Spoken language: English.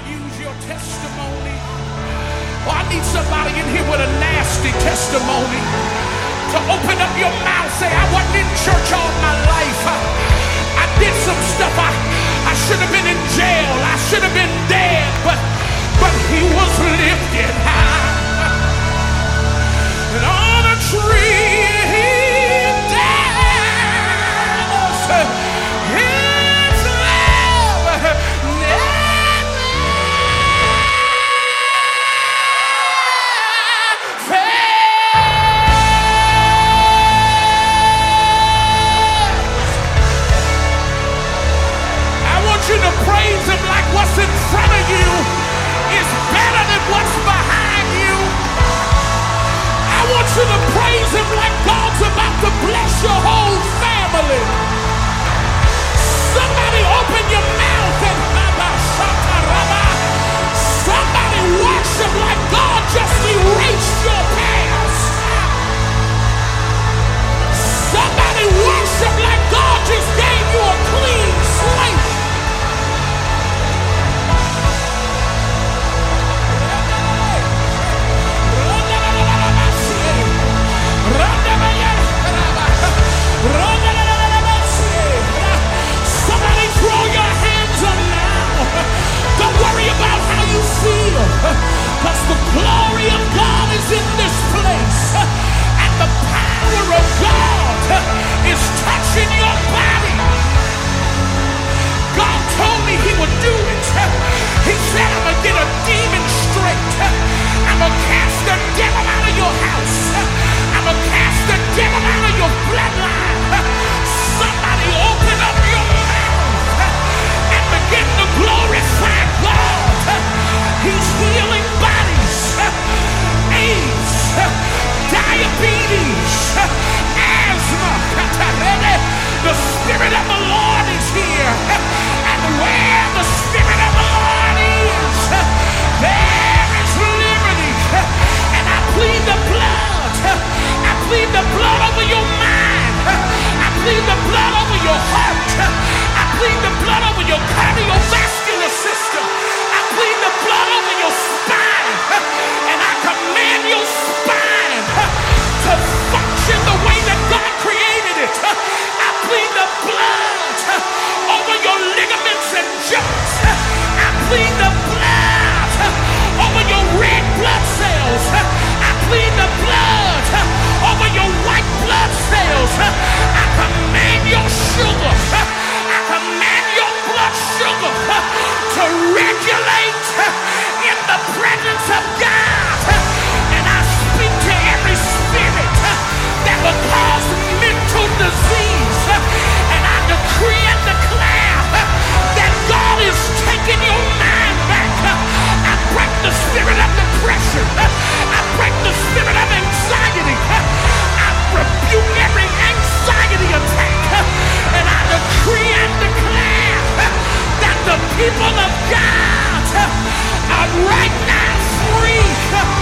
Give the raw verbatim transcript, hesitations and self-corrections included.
use your testimony. Oh, I need somebody in here with a nasty testimony to open up your mouth. Say, I wasn't in church all my life. I, I did some stuff. I, I should have been in jail. I should have been dead. But, but he was lifted high. And on a tree praise him like what's in front of you is better than what's behind you. I want you to praise him like God's about to bless your whole family. Somebody open your mouth and somebody worship like God just erased your past. Somebody worship like God just gave you a clean slate. Somebody throw your hands up now. Don't worry about how you feel, because the glory of God is in this place, and the power of God is touching your body. God told me he would do it. He said, I'm going to get a demon straight. I'm going to cast the devil out of your house. I'm going to cast the devil out of your bloodline. Somebody open up your mouth and begin to glorify God. He's healing bodies, AIDS, diabetes, asthma. The Spirit of the Lord is here. And where the Spirit of the Lord is, there is liberty. And I plead the blood. I plead the blood over your mind. I plead the blood over your heart. I plead the blood over your cardiovascular system. I plead the blood over your spine. And I command your spine to function the way that God created it. I plead the blood over your ligaments and joints. I plead the blood over your red blood cells. I plead the blood over your white blood cells. I command your sugar. I command your blood sugar to regulate in the presence of God. And I speak to every spirit that will cause mental disease. And I decree and declare that God is taking your mind back. I break the spirit of depression. I break the spirit of anxiety. I rebuke every anxiety attack. And I decree and declare that the people of God are right now free.